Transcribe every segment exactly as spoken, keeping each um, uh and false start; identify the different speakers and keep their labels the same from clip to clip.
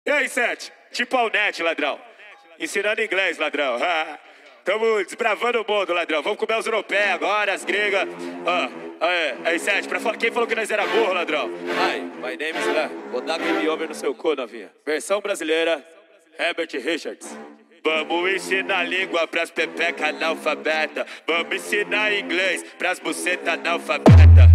Speaker 1: E aí, Sete? Tipo ao net, ladrão. Ensinando inglês, ladrão. Tamo desbravando o mundo, ladrão. Vamos comer os europeus agora, as gregas. Ah, aí, aí, Sete, pra fa... quem falou que nós era burro, ladrão? Ai, my name is Lá. Vou dar game over no seu cu, novinha. Versão brasileira, Herbert Richards. Vamos ensinar língua pras pepeca analfabeta. Vamos ensinar inglês pras buceta analfabeta.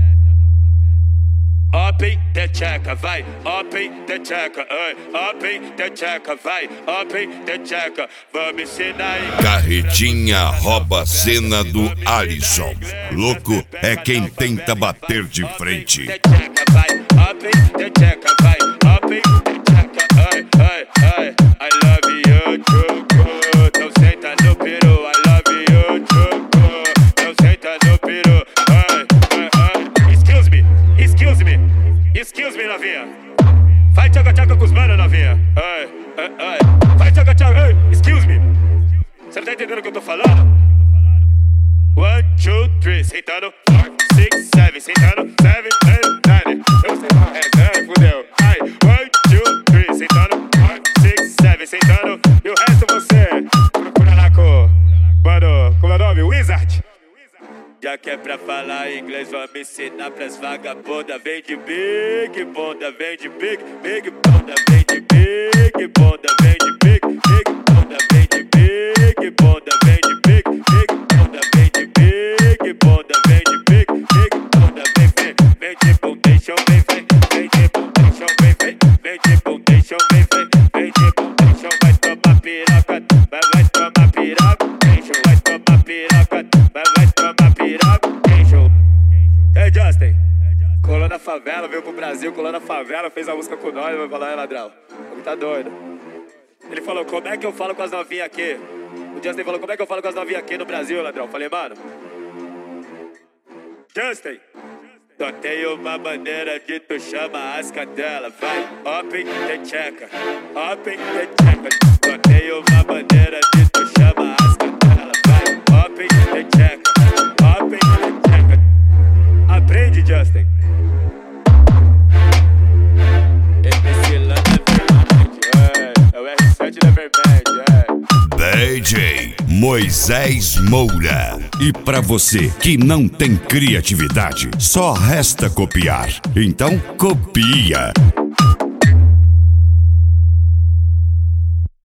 Speaker 1: Open the checker, vai, open the checker, ai, open the checker, vai, open the checker. Vamos ensinar inglês.
Speaker 2: Carretinha rouba a cena do Alisson. Louco é quem tenta bater de frente.
Speaker 1: The checker, vai, open the checker, vai, open the checker, ai, ai, ai. I love you, truco. Então senta no peru, I love you, truco. Então senta no peru, ai, ai, ai. Excuse me, excuse me, excuse me, novinha. Vai tchaca tchaca com os manos, novinha. Ai, ai, ai. Vai tchaca tchaca, ai, excuse me. Você não tá entendendo o que eu tô falando? One, two, three, sentando. Four, six, seven, sentando. Seven, eight, nine. Eu sei, é, é, fudeu. Ai, one, two, three, sentando. Four, six, seven, sentando. E o resto você procura lá com... Mano, como é o nome? Wizard. Já que é pra falar inglês, vamos ensinar pras vagabundas. Vem de big bunda, vem de big, big bunda. Vem de big bunda, vem de big, big bunda. Vem de big bunda, vem de big, big bunda. Vem de big bunda, vem de big, big bunda. Vem, vem, vem de bundation, vem, vem. Vem de bundation, vem, vem. Vem de bundation, vem, vem. Vem de bundation, vai tomar piroca. Vai, vai tomar piroca. Vai tomar piroca. Vai, vai tomar piroca. Hey Justin, colou na favela, veio pro Brasil, colou na favela, fez a música com nós, vai falar, é ladrão, ele tá doido. Ele falou, como é que eu falo com as novinhas aqui? O Justin falou, como é que eu falo com as novinhas aqui no Brasil, ladrão? Falei, mano, Justin, só tem uma maneira de tu chama as cadelas, vai, open the checker, open the checker. Só tem uma maneira de tu chama as cadelas, vai, open the checker, open the checker. Aprende, Justin. M C Lá é, é o R sete da Vermelho, é.
Speaker 2: D J Moisés Moura. E pra você que não tem criatividade, só resta copiar. Então copia.